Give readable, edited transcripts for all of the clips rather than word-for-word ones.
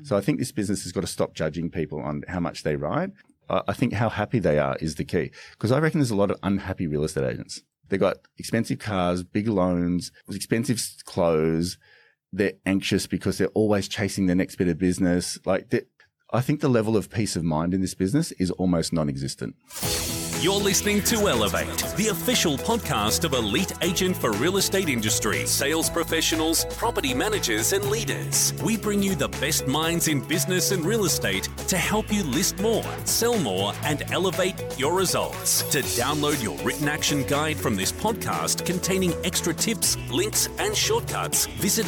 So I think this business has got to stop judging people on how much they ride. I think how happy they are is the key, because I reckon there's a lot of unhappy real estate agents. They've got expensive cars, big loans, expensive clothes. They're anxious because they're always chasing the next bit of business. I think the level of peace of mind in this business is almost non-existent. You're listening to Elevate, the official podcast of elite agent for real estate industry, sales professionals, property managers and leaders. We bring you the best minds in business and real estate to help you list more, sell more and elevate your results. To download your written action guide from this podcast containing extra tips, links and shortcuts, visit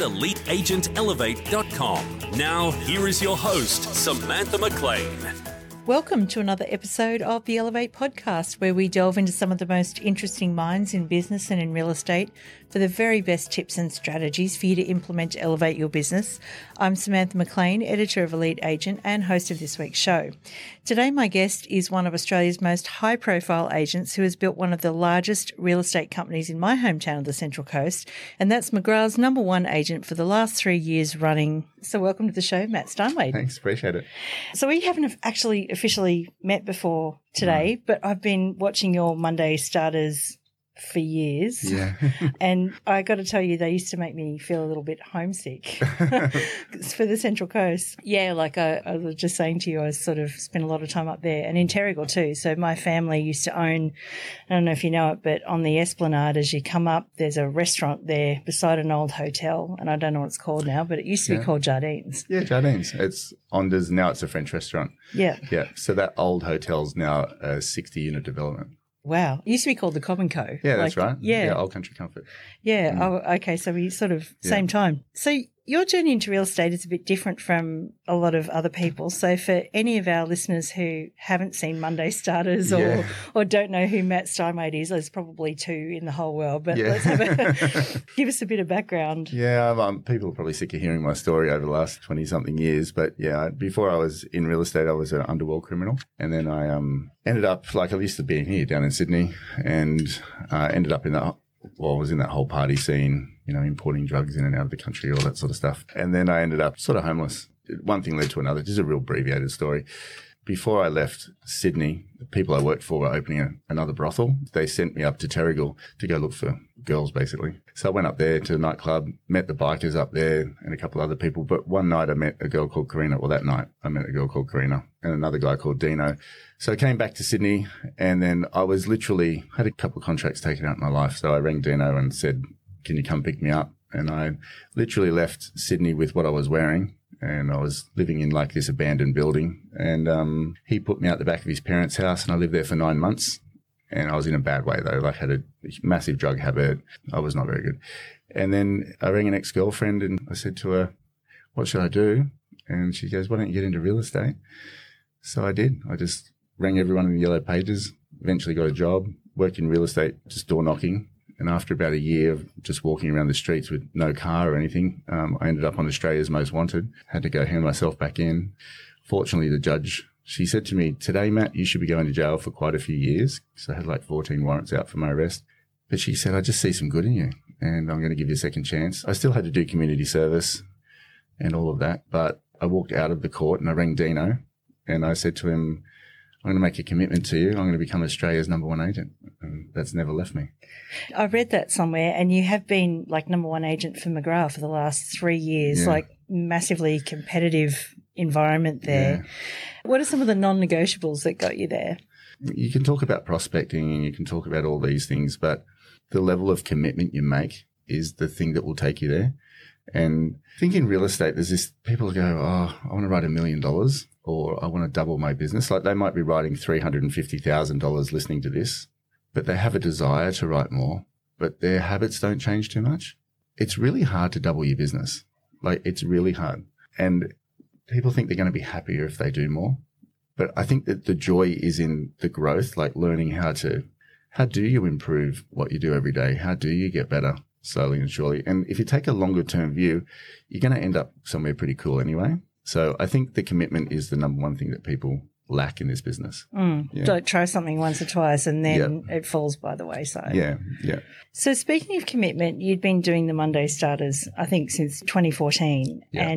eliteagentelevate.com. Now, here is your host, Samantha McLean. Welcome to another episode of the Elevate podcast, where we delve into some of the most interesting minds in business and in real estate for the very best tips and strategies for you to implement to elevate your business. I'm Samantha McLean, editor of Elite Agent and host of this week's show. Today, my guest is one of Australia's most high-profile agents who has built one of the largest real estate companies in my hometown of the Central Coast, and that's McGrath's #1 agent for the last 3 years running. So welcome to the show, Matt Steinway. Thanks, appreciate it. So we haven't actually officially met before today, but I've been watching your Monday starters for years. Yeah. And I got to tell you, they used to make me feel a little bit homesick for the Central Coast. Yeah, like I was just saying to you, I sort of spent a lot of time up there and in Terrigal too. So my family used to own, I don't know if you know it, but on the Esplanade, as you come up, there's a restaurant there beside an old hotel. And I don't know what it's called now, but it used to be called Jardines. Yeah, Jardines. It's Ondas. Now it's a French restaurant. Yeah. Yeah. So that old hotel's now a 60-unit development. Wow. It used to be called the Cobb & Co. Yeah, that's right. Yeah. Old Country Comfort. Yeah. Oh, okay. So we sort of same time. So your journey into real estate is a bit different from a lot of other people. So for any of our listeners who haven't seen Monday Starters or don't know who Matt Steinway is, there's probably two in the whole world. But let's have give us a bit of background. Yeah, people are probably sick of hearing my story over the last 20-something years. But yeah, before I was in real estate, I was an underworld criminal. And then I ended up, like I used to be here down in Sydney, and ended up I was in that whole party scene, importing drugs in and out of the country, all that sort of stuff. And then I ended up sort of homeless. One thing led to another. This is a real abbreviated story. Before I left Sydney, the people I worked for were opening another brothel. They sent me up to Terrigal to go look for girls, basically. So I went up there to the nightclub, met the bikers up there and a couple other people. But one night I met a girl called Karina. Well, that night I met a girl called Karina and another guy called Dino. So I came back to Sydney, and then I was had a couple of contracts taken out in my life. So I rang Dino and said, can you come pick me up? And I literally left Sydney with what I was wearing. And I was living in like this abandoned building, and he put me out the back of his parents' house, and I lived there for 9 months. And I was in a bad way though, had a massive drug habit. I was not very good. And then I rang an ex-girlfriend and I said to her, what should I do? And she goes, why don't you get into real estate? So I did. I just rang everyone in the Yellow Pages, eventually got a job, worked in real estate, just door knocking. And after about a year of just walking around the streets with no car or anything, I ended up on Australia's Most Wanted. Had to go hand myself back in. Fortunately, the judge, she said to me, today, Matt, you should be going to jail for quite a few years. So I had 14 warrants out for my arrest. But she said, I just see some good in you and I'm going to give you a second chance. I still had to do community service and all of that. But I walked out of the court and I rang Dino and I said to him, I'm going to make a commitment to you. I'm going to become Australia's #1 agent. And that's never left me. I read that somewhere, and you have been #1 agent for McGrath for the last 3 years, massively competitive environment there. Yeah. What are some of the non-negotiables that got you there? You can talk about prospecting and you can talk about all these things, but the level of commitment you make is the thing that will take you there. And I think in real estate, there's this, people go, I want to write $1 million or I want to double my business. Like they might be writing $350,000 listening to this, but they have a desire to write more, but their habits don't change too much. It's really hard to double your business. It's really hard. And people think they're going to be happier if they do more. But I think that the joy is in the growth, learning how do you improve what you do every day? How do you get better? Slowly and surely. And if you take a longer term view, you're going to end up somewhere pretty cool anyway. So I think the commitment is the #1 thing that people lack in this business. Yeah. Don't try something once or twice and then it falls by the wayside. Yeah. So speaking of commitment, you'd been doing the Monday Starters, I think, since 2014. Yeah. And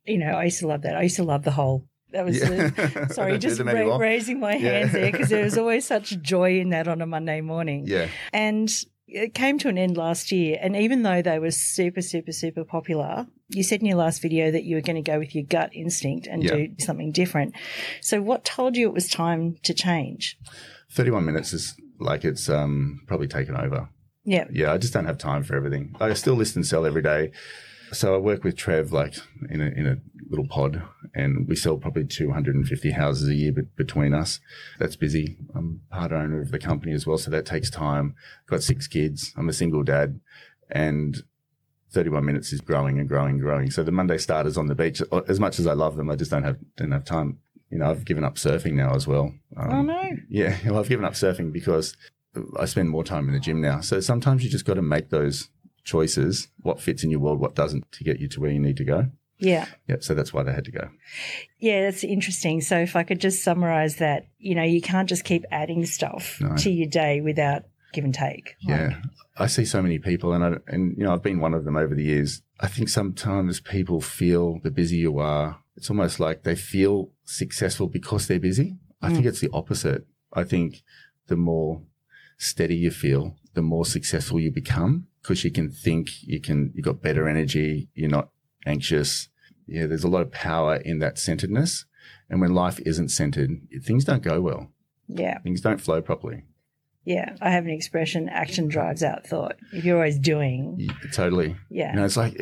I used to love that. I used to love the whole. That was sorry, just raising my hands there, because there was always such joy in that on a Monday morning. Yeah. And it came to an end last year. And even though they were super, super, super popular, you said in your last video that you were going to go with your gut instinct and do something different. So what told you it was time to change? 31 minutes is like it's probably taken over. Yeah. Yeah, I just don't have time for everything. I still list and sell every day. So I work with Trev like in a little pod, and we sell probably 250 houses a year between us. That's busy. I'm part owner of the company as well, so that takes time. I've got 6 kids. I'm a single dad, and 31 minutes is growing and growing and growing. So the Monday starters on the beach, as much as I love them, I just don't have time. I've given up surfing now as well. Oh, no. Yeah, well, I've given up surfing because I spend more time in the gym now. So sometimes you just got to make those choices, what fits in your world, what doesn't, to get you to where you need to go. Yeah. Yeah. So that's why they had to go. Yeah, that's interesting. So if I could just summarize that, you can't just keep adding stuff to your day without give and take. Yeah. I see so many people, and I've been one of them over the years. I think sometimes people feel the busier you are, it's almost like they feel successful because they're busy. I think it's the opposite. I think the more steady you feel, the more successful you become, because you can think, you've got better energy, you're not anxious. Yeah, there's a lot of power in that centeredness. And when life isn't centered, things don't go well. Yeah. Things don't flow properly. Yeah. I have an expression, action drives out thought. If you're always doing. Yeah, totally. Yeah. It's like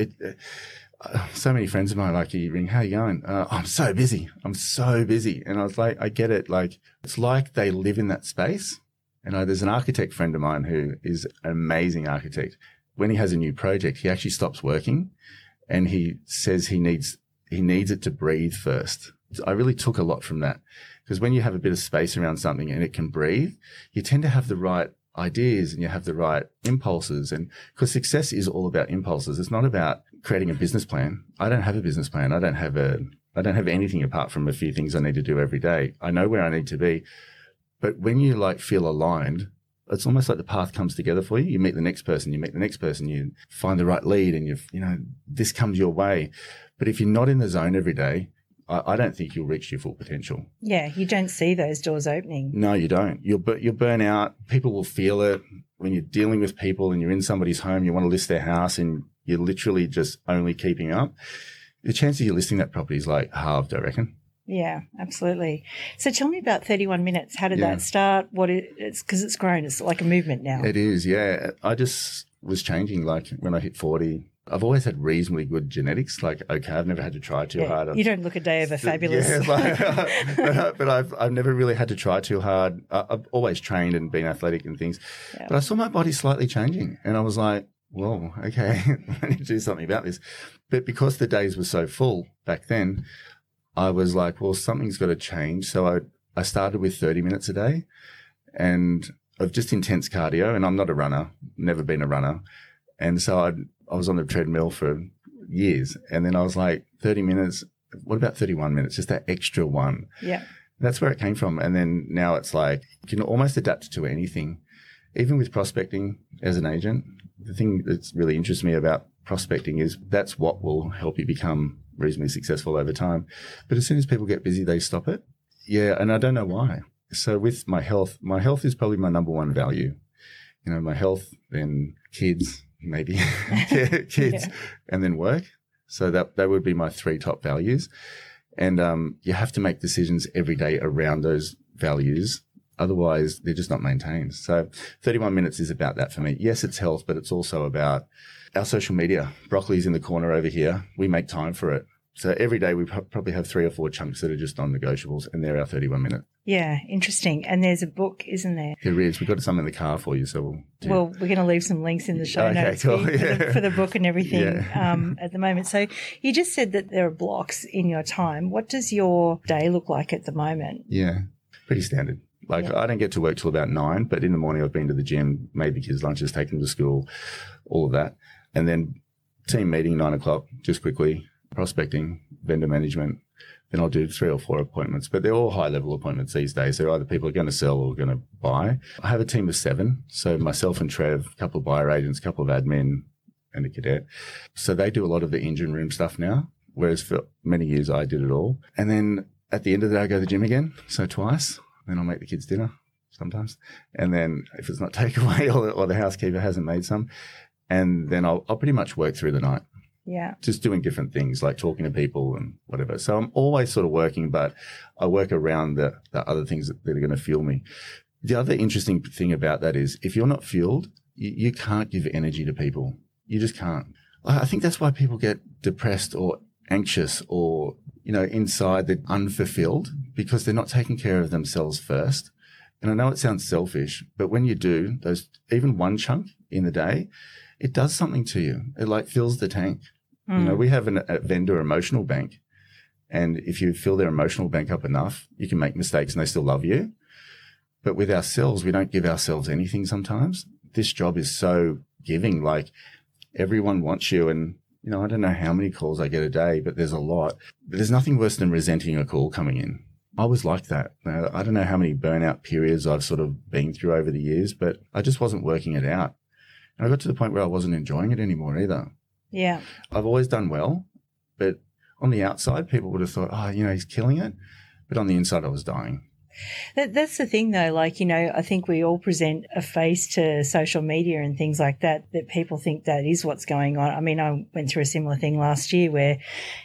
so many friends of mine, like, you ring, how you going? I'm so busy. And I was like, I get it. Like, it's like they live in that space. And there's an architect friend of mine who is an amazing architect. When he has a new project, he actually stops working, and he says he needs it to breathe first. I really took a lot from that, because when you have a bit of space around something and it can breathe, you tend to have the right ideas and you have the right impulses. And because success is all about impulses. It's not about creating a business plan. I don't have a business plan. I don't have anything apart from a few things I need to do every day. I know where I need to be. But when you feel aligned, it's almost like the path comes together for you. You meet the next person, you find the right lead, and this comes your way. But if you're not in the zone every day, I don't think you'll reach your full potential. Yeah, you don't see those doors opening. No, you don't. You'll burn out. People will feel it. When you're dealing with people and you're in somebody's home, you want to list their house and you're literally just only keeping up, the chance of you listing that property is halved, I reckon. Yeah, absolutely. So tell me about 31 minutes. How did that start? It's because it's grown. It's like a movement now. It is, yeah. I just was changing. Like when I hit 40, I've always had reasonably good genetics. I've never had to try too hard. You don't look a day over fabulous. Yeah, but I've never really had to try too hard. I've always trained and been athletic and things. Yeah. But I saw my body slightly changing, and I was like, whoa, okay, I need to do something about this. But because the days were so full back then, I was like, well, something's got to change. So I started with 30 minutes a day and of just intense cardio. And I'm not a runner, never been a runner. And so I was on the treadmill for years. And then I was like, 30 minutes, what about 31 minutes? Just that extra one. Yeah. That's where it came from. And then now it's like, you can almost adapt to anything. Even with prospecting as an agent, the thing that's really interests me about prospecting is that's what will help you become reasonably successful over time. But as soon as people get busy, they stop it. Yeah, and I don't know why. So with my health is probably my number one value. My health, then kids, maybe kids, and then work. So that would be my 3 top values. And you have to make decisions every day around those values. Otherwise, they're just not maintained. So 31 minutes is about that for me. Yes, it's health, but it's also about our social media. Broccoli's in the corner over here. We make time for it. So every day we probably have 3 or 4 chunks that are just non-negotiables, and they're our 31 minutes. Yeah, interesting. And there's a book, isn't there? There is. We've got some in the car for you. So we're going to leave some links in the show notes cool. for the book and everything at the moment. So you just said that there are blocks in your time. What does your day look like at the moment? Yeah, pretty standard. I don't get to work till about 9, but in the morning I've been to the gym, made the kids' lunches, taken them to school, all of that. And then team meeting, 9 o'clock, just quickly, prospecting, vendor management. Then I'll do 3 or 4 appointments, but they're all high-level appointments these days. They're either people are going to sell or going to buy. I have a team of 7, so myself and Trev, a couple of buyer agents, a couple of admin, and a cadet. So they do a lot of the engine room stuff now. whereas for many years I did it all. And then at the end of the day, I go to the gym again, so twice. Then I'll make the kids dinner sometimes. And then if it's not takeaway or the housekeeper hasn't made some, and then I'll pretty much work through the night. Yeah. Just doing different things like talking to people and whatever. So I'm always sort of working, but I work around the other things that are going to fuel me. The other interesting thing about that is if you're not fueled, you can't give energy to people. You just can't. I think that's why people get depressed or anxious or, inside they're unfulfilled because they're not taking care of themselves first. And I know it sounds selfish, but when you do those, even one chunk in the day, it does something to you. It like fills the tank. We have a vendor emotional bank. And if you fill their emotional bank up enough, you can make mistakes and they still love you. But with ourselves, we don't give ourselves anything sometimes. This job is so giving, like everyone wants you. And, I don't know how many calls I get a day, but there's a lot. But there's nothing worse than resenting a call coming in. I was like that. I don't know how many burnout periods I've sort of been through over the years, but I just wasn't working it out. And I got to the point where I wasn't enjoying it anymore either. Yeah. I've always done well, but on the outside, people would have thought, he's killing it. But on the inside, I was dying. That's the thing, though. I think we all present a face to social media and things like that people think that is what's going on. I mean, I went through a similar thing last year where,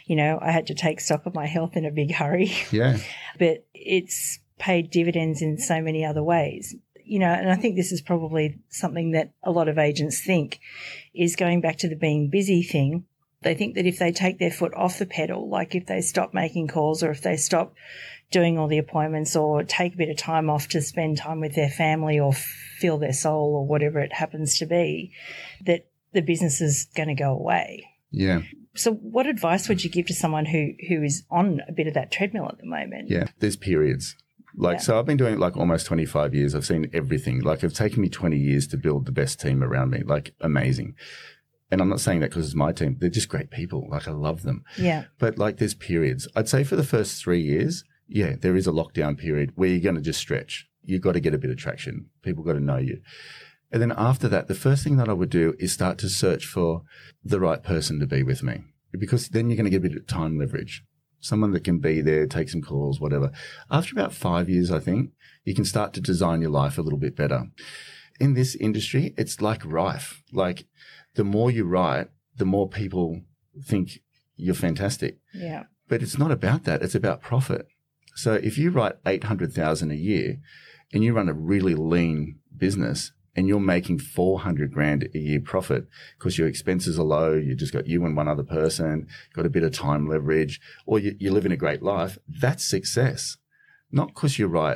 I had to take stock of my health in a big hurry. Yeah. But it's paid dividends in so many other ways. And I think this is probably something that a lot of agents think is going back to the being busy thing. They think that if they take their foot off the pedal, like if they stop making calls or if they stop doing all the appointments or take a bit of time off to spend time with their family or fill their soul or whatever it happens to be, that the business is going to go away. Yeah. So what advice would you give to someone who is on a bit of that treadmill at the moment? Yeah, there's periods. So I've been doing it almost 25 years. I've seen everything. It's taken me 20 years to build the best team around me, amazing. And I'm not saying that because it's my team. They're just great people. I love them. Yeah. But there's periods. I'd say for the first 3 years, yeah, there is a lockdown period where you're going to just stretch. You've got to get a bit of traction. People got to know you. And then after that, the first thing that I would do is start to search for the right person to be with me, because then you're going to get a bit of time leverage. Someone that can be there, take some calls, whatever. After about 5 years, I think, you can start to design your life a little bit better. In this industry, it's rife. The more you write, the more people think you're fantastic. Yeah. But it's not about that. It's about profit. So if you write 800,000 a year and you run a really lean business and you're making 400 grand a year profit because your expenses are low, you just got you and one other person, got a bit of time leverage, or you live in a great life, that's success. Not because you write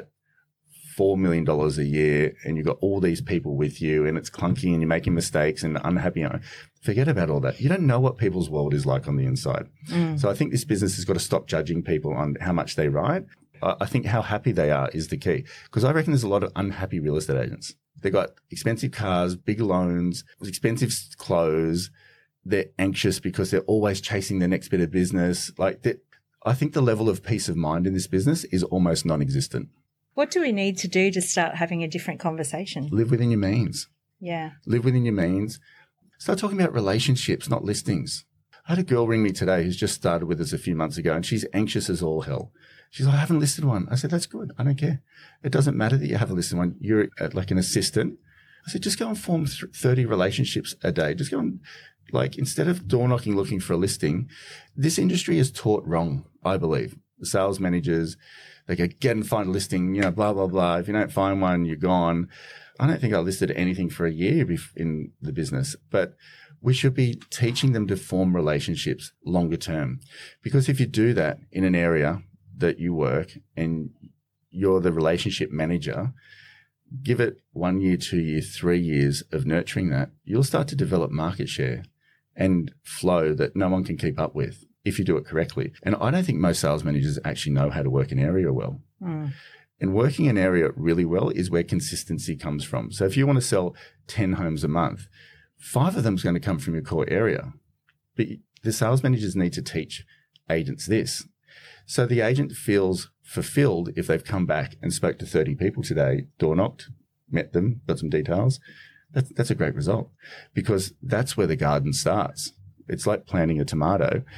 $4 million a year and you've got all these people with you and it's clunky and you're making mistakes and unhappy. Forget about all that. You don't know what people's world is like on the inside. So I think this business has got to stop judging people on how much they write. I think how happy they are is the key, because I reckon there's a lot of unhappy real estate agents. They've got expensive cars, big loans, expensive clothes. They're anxious because they're always chasing the next bit of business. I think the level of peace of mind in this business is almost non-existent. What do we need to do to start having a different conversation? Live within your means. Yeah. Live within your means. Start talking about relationships, not listings. I had a girl ring me today who's just started with us a few months ago, and she's anxious as all hell. She's like, I haven't listed one. I said, that's good. I don't care. It doesn't matter that you haven't listed one. You're like an assistant. I said, just go and form 30 relationships a day. Just go and, instead of door knocking looking for a listing, this industry is taught wrong, I believe. The sales managers, they go, get and find a listing, blah, blah, blah. If you don't find one, you're gone. I don't think I listed anything for a year in the business, but we should be teaching them to form relationships longer term. Because if you do that in an area that you work and you're the relationship manager, give it 1 year, 2 years, 3 years of nurturing that, you'll start to develop market share and flow that no one can keep up with if you do it correctly. And I don't think most sales managers actually know how to work an area well. And working an area really well is where consistency comes from. So if you want to sell 10 homes a month, 5 of them is going to come from your core area. But the sales managers need to teach agents this. So the agent feels fulfilled if they've come back and spoke to 30 people today, door knocked, met them, got some details. That's a great result, because that's where the garden starts. It's like planting a tomato.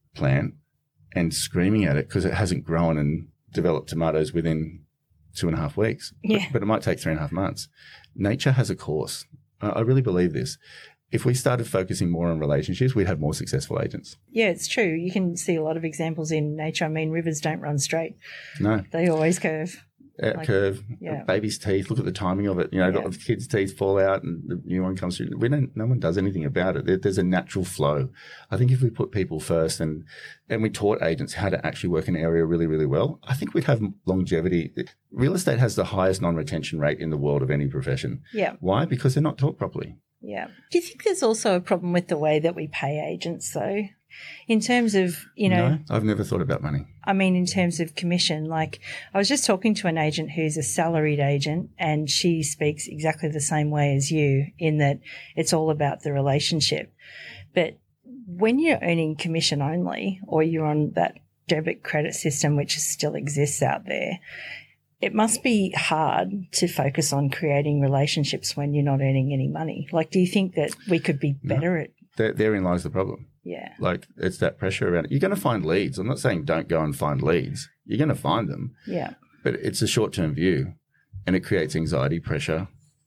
plant and screaming at it because it hasn't grown and developed tomatoes within 2.5 weeks. Yeah. But it might take 3.5 months. Nature has a course. I really believe this. If we started focusing more on relationships, we'd have more successful agents. Yeah, it's true. You can see a lot of examples in nature. I mean, rivers don't run straight. No. They always curve. Curve, yeah. Baby's teeth, look at the timing of it. The kids' teeth fall out and the new one comes through. No one does anything about it. There's a natural flow. I think if we put people first and we taught agents how to actually work an area really, really well, I think we'd have longevity. Real estate has the highest non-retention rate in the world of any profession. Yeah. Why? Because they're not taught properly. Yeah. Do you think there's also a problem with the way that we pay agents, though? In terms of, No, I've never thought about money. I mean, in terms of commission, like I was just talking to an agent who's a salaried agent, and she speaks exactly the same way as you in that it's all about the relationship. But when you're earning commission only, or you're on that debit credit system, which still exists out there, it must be hard to focus on creating relationships when you're not earning any money. Like, do you think that we could be better at? Therein lies the problem. Yeah. Like, it's that pressure around it. You're going to find leads. I'm not saying don't go and find leads. You're going to find them. Yeah. But it's a short-term view, and it creates anxiety, pressure.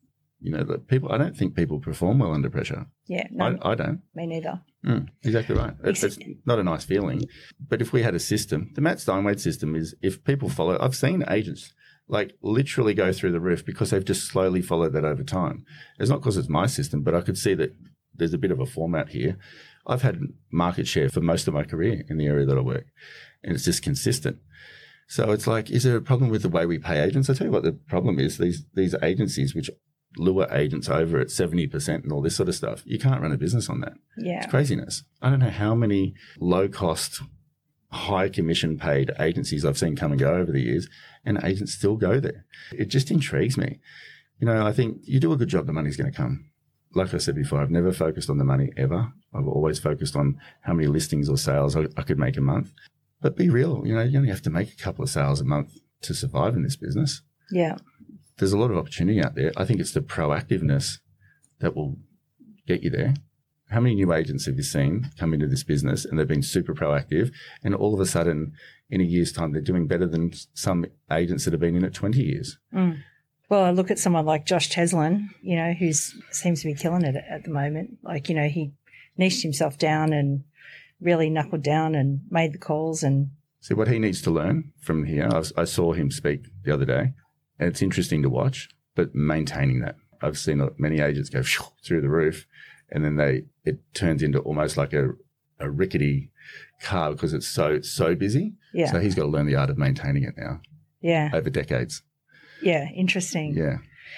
I don't think people perform well under pressure. Yeah. No, I don't. me neither. Exactly right. It's not a nice feeling. But if we had a system, the Matt Steinway system is if people follow, I've seen agents like literally go through the roof because they've just slowly followed that over time. It's not because it's my system, but I could see that there's a bit of a format here. I've had market share for most of my career in the area that I work, and it's just consistent. So it's like, is there a problem with the way we pay agents? I'll tell you what the problem is. These agencies which lure agents over at 70% and all this sort of stuff, you can't run a business on that. Yeah. It's craziness. I don't know how many low-cost, high commission paid agencies I've seen come and go over the years, and agents still go there. It just intrigues me. I think you do a good job, the money's going to come. Like I said before, I've never focused on the money ever. I've always focused on how many listings or sales I could make a month. But be real, you only have to make a couple of sales a month to survive in this business. Yeah. There's a lot of opportunity out there. I think it's the proactiveness that will get you there. How many new agents have you seen come into this business and they've been super proactive, and all of a sudden in a year's time they're doing better than some agents that have been in it 20 years? Well, I look at someone like Josh Teslin, who seems to be killing it at the moment. Like, he niched himself down and really knuckled down and made the calls. And see, what he needs to learn from here, I saw him speak the other day, and it's interesting to watch, but maintaining that. I've seen many agents go through the roof, and then it turns into almost like a rickety car because it's so busy. Yeah. So he's got to learn the art of maintaining it now. Yeah. Over decades. Yeah, interesting. Yeah.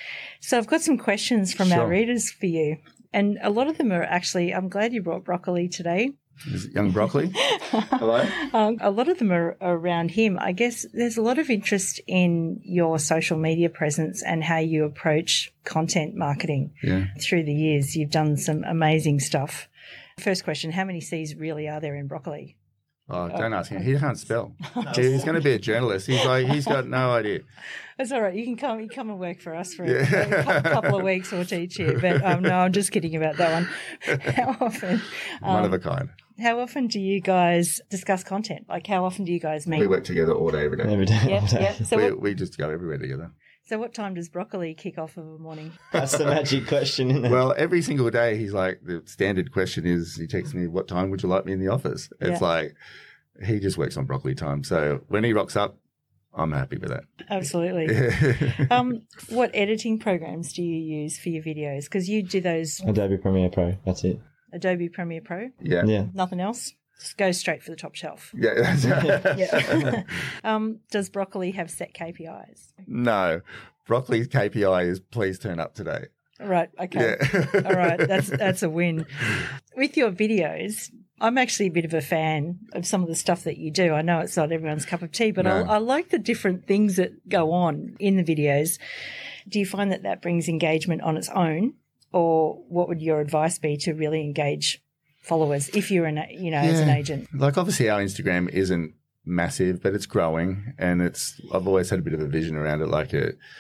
So I've got some questions from Sure. our readers for you. And a lot of them are actually, I'm glad you brought Broccoli today. Is it young Broccoli? Hello? A lot of them are around him. I guess there's a lot of interest in your social media presence and how you approach content marketing. Yeah. Through the years. You've done some amazing stuff. First question, how many C's really are there in broccoli? Oh, don't ask him. He can't spell. He's going to be a journalist. He's got no idea. That's all right. You can come and work for us for a couple of weeks or teach you. But no, I'm just kidding about that one. How often? One of a kind. How often do you guys discuss content? Like, how often do you guys meet? We work together all day, every day. Every day. Yeah, all day. yeah. So we just go everywhere together. So what time does broccoli kick off of a morning? That's the magic question, isn't it? Well, every single day he's like, the standard question is, he texts me, what time would you like me in the office? It's like, he just works on broccoli time. So when he rocks up, I'm happy with that. Absolutely. What editing programs do you use for your videos? Because you do those Adobe Premiere Pro, that's it. Adobe Premiere Pro, Yeah. nothing else? Just go straight for the top shelf. Yeah. Yeah. Does broccoli have set KPIs? No. Broccoli's KPI is please turn up today. Right. Okay. Yeah. All right. That's a win. With your videos, I'm actually a bit of a fan of some of the stuff that you do. I know it's not everyone's cup of tea, but No. I like the different things that go on in the videos. Do you find that brings engagement on its own, or what would your advice be to really engage followers if you're as an agent? Like, obviously our Instagram isn't massive, but it's growing, and I've always had a bit of a vision around it. Like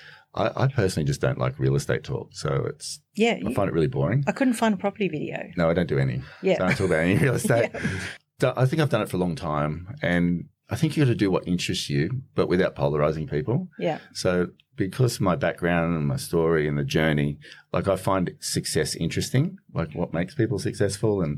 I personally just don't like real estate talk, so I find it really boring. I couldn't find a property video. No, I don't do any. Yeah. So I don't talk about any real estate. I think I've done it for a long time, and I think you got to do what interests you, but without polarizing people. Yeah. So because of my background and my story and the journey, like I find success interesting, like what makes people successful. And,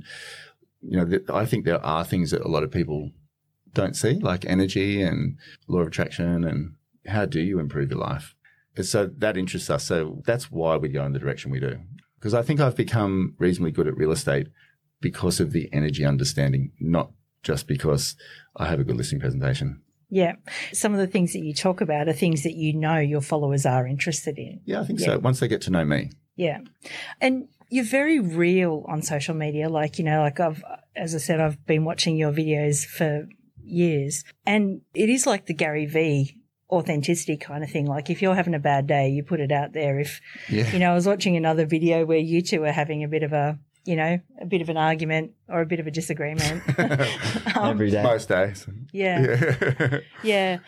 I think there are things that a lot of people don't see, like energy and law of attraction and how do you improve your life. And so that interests us. So that's why we go in the direction we do. Because I think I've become reasonably good at real estate because of the energy understanding, not just because I have a good listing presentation. Yeah. Some of the things that you talk about are things that your followers are interested in. Yeah, I think so. Once they get to know me. Yeah. And you're very real on social media. As I said, I've been watching your videos for years, and it is like the Gary Vee authenticity kind of thing. Like if you're having a bad day, you put it out there. I was watching another video where you two are having a bit of an argument or a bit of a disagreement. Every day. Most days. Yeah. Yeah.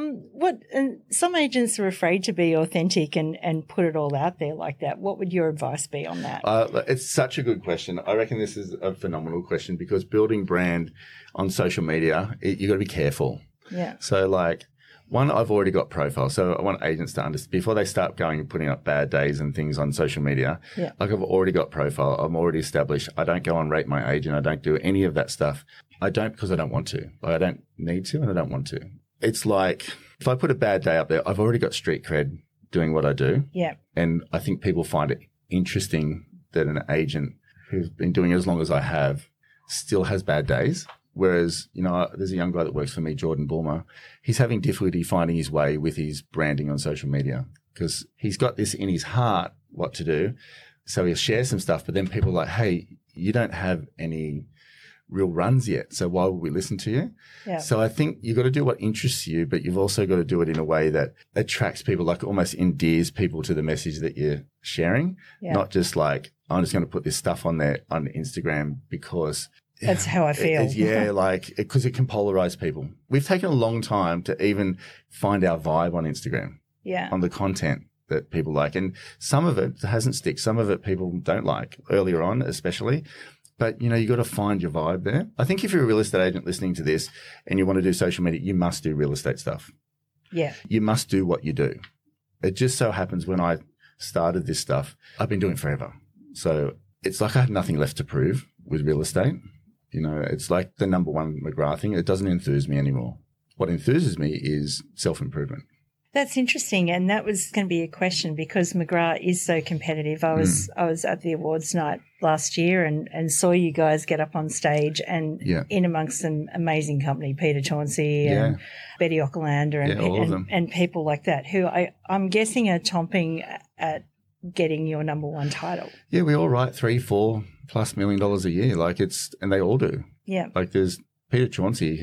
And some agents are afraid to be authentic and put it all out there like that. What would your advice be on that? It's such a good question. I reckon this is a phenomenal question because building brand on social media, you got to be careful. Yeah. So one, I've already got profiles. So I want agents to understand before they start going and putting up bad days and things on social media. Yeah. Like I've already got profile. I'm already established. I don't go and rate my agent. I don't do any of that stuff. I don't because I don't want to. I don't need to and I don't want to. It's like if I put a bad day up there, I've already got street cred doing what I do. Yeah. And I think people find it interesting that an agent who's been doing it as long as I have still has bad days. Whereas, there's a young guy that works for me, Jordan Bulmer. He's having difficulty finding his way with his branding on social media because he's got this in his heart what to do. So he'll share some stuff, but then people are like, hey, you don't have any real runs yet. So why would we listen to you? Yeah. So I think you've got to do what interests you, but you've also got to do it in a way that attracts people, like almost endears people to the message that you're sharing. Yeah. Not just like, I'm just going to put this stuff on there on Instagram because that's how I feel. Because it can polarize people. We've taken a long time to even find our vibe on Instagram. Yeah. On the content that people like. And some of it hasn't stick. Some of it people don't like earlier on, especially. But, you got to find your vibe there. I think if you're a real estate agent listening to this and you want to do social media, you must do real estate stuff. Yeah. You must do what you do. It just so happens when I started this stuff, I've been doing it forever. So it's like I had nothing left to prove with real estate. It's like the number one McGrath thing. It doesn't enthuse me anymore. What enthuses me is self-improvement. That's interesting. And that was going to be a question because McGrath is so competitive. I was at the awards night last year and saw you guys get up on stage and in amongst some amazing company, Peter Chauncey and Betty Ockelander and people like that who I'm guessing are chomping at getting your number one title. Yeah, we all write $3-4+ million a year. And they all do. Yeah. There's Peter Chauncey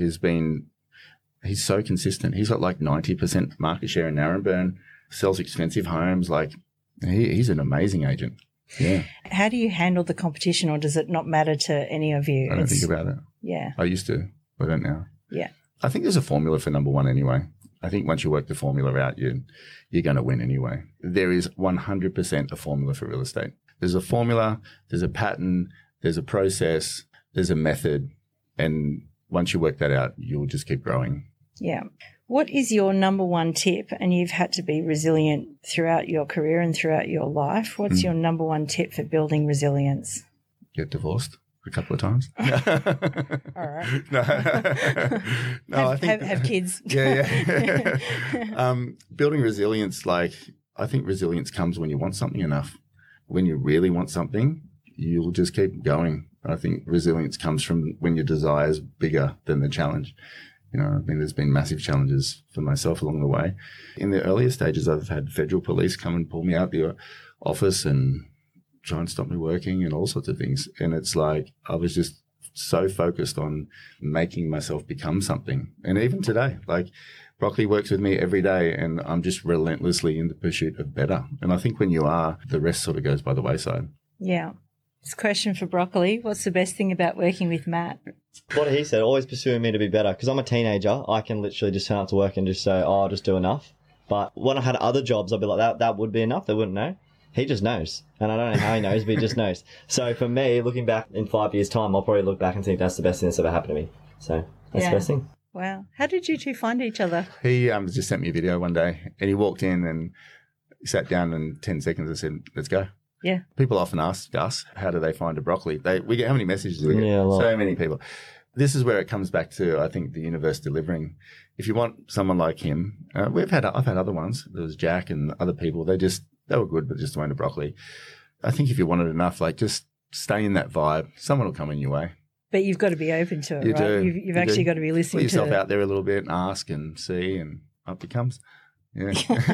he's so consistent. He's got 90% market share in Narrabeen, sells expensive homes. He's an amazing agent. Yeah. How do you handle the competition or does it not matter to any of you? I don't think about it. Yeah. I used to, but I don't now. Yeah. I think there's a formula for number one anyway. I think once you work the formula out, you're going to win anyway. There is 100% a formula for real estate. There's a formula, there's a pattern, there's a process, there's a method. And once you work that out, you'll just keep growing. Yeah. What is your number one tip? And you've had to be resilient throughout your career and throughout your life. What's your number one tip for building resilience? Get divorced a couple of times. All right. No, I think have kids. Yeah. Building resilience, I think resilience comes when you want something enough. When you really want something, you'll just keep going. I think resilience comes from when your desire is bigger than the challenge. There's been massive challenges for myself along the way. In the earlier stages, I've had federal police come and pull me out the office and try and stop me working and all sorts of things. And it's I was just so focused on making myself become something. And even today, Broccoli works with me every day and I'm just relentlessly in the pursuit of better. And I think when you are, the rest sort of goes by the wayside. Yeah. This question for Broccoli. What's the best thing about working with Matt? What he said, always pursuing me to be better. Because I'm a teenager, I can literally just turn up to work and just say, I'll just do enough. But when I had other jobs, I'd be like, that would be enough. They wouldn't know. he just knows. And I don't know how he knows, but he just knows. So for me, looking back in 5 years' time, I'll probably look back and think that's the best thing that's ever happened to me. So that's the best thing. Wow. How did you two find each other? He just sent me a video one day, and he walked in and sat down in 10 seconds and said, let's go. Yeah. People often ask us, how do they find a broccoli? We get, how many messages do we get? Yeah, a lot. So many people. This is where it comes back to, I think, the universe delivering. If you want someone like him, I've had other ones. There was Jack and other people. They were good, but just weren't a broccoli. I think if you want it enough, like just stay in that vibe. Someone will come in your way. But you've got to be open to it, You right? do. You've actually got to be listening Put to yourself out there a little bit and ask and see, and up it comes. Yeah.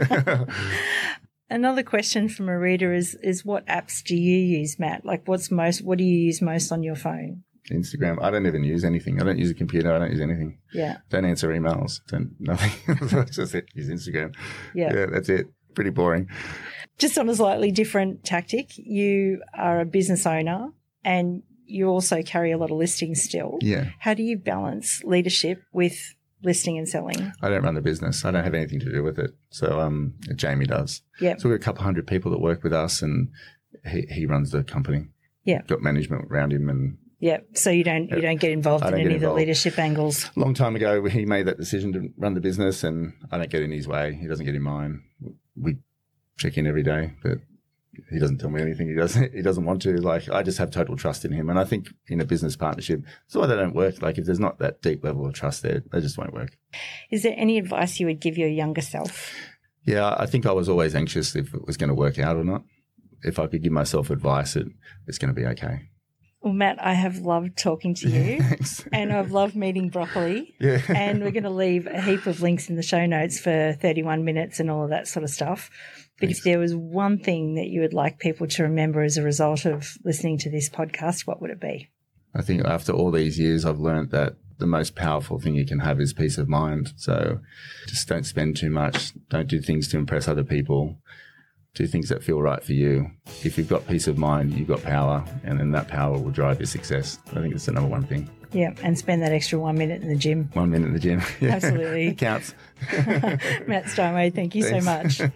Another question from a reader is what apps do you use, Matt? Like what do you use most on your phone? Instagram. I don't even use anything. I don't use a computer. I don't use anything. Yeah. Don't answer emails. Nothing. That's just it. Use Instagram. Yeah. That's it. Pretty boring. Just on a slightly different tactic, you are a business owner and you also carry a lot of listings still. Yeah. How do you balance leadership with listing and selling? I don't run the business. I don't have anything to do with it. So Jamie does. Yeah. So we've got a couple hundred people that work with us, and he runs the company. Yeah. Got management around him, and yeah. So you don't get involved in any of the leadership angles. A long time ago, he made that decision to run the business, and I don't get in his way. He doesn't get in mine. We check in every day, but he doesn't tell me anything. He doesn't want to. Like, I just have total trust in him. And I think in a business partnership, that's why they don't work. Like, if there's not that deep level of trust there, they just won't work. Is there any advice you would give your younger self? Yeah, I think I was always anxious if it was going to work out or not. If I could give myself advice, it's going to be okay. Well, Matt, I have loved talking to you. Thanks. And I've loved meeting Broccoli. Yeah. And we're going to leave a heap of links in the show notes for 31 minutes and all of that sort of stuff. But Thanks. if there was one thing that you would like people to remember as a result of listening to this podcast, what would it be? I think after all these years, I've learned that the most powerful thing you can have is peace of mind. So just don't spend too much. Don't do things to impress other people. Do things that feel right for you. If you've got peace of mind, you've got power, and then that power will drive your success. I think it's the number one thing. Yeah, and spend that extra 1 minute in the gym. 1 minute in the gym. Yeah. Absolutely. It counts. Matt Steinway, thank you Thanks. so much.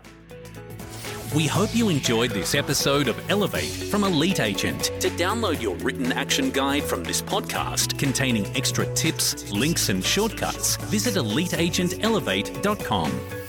We hope you enjoyed this episode of Elevate from Elite Agent. To download your written action guide from this podcast containing extra tips, links and shortcuts, visit eliteagentelevate.com.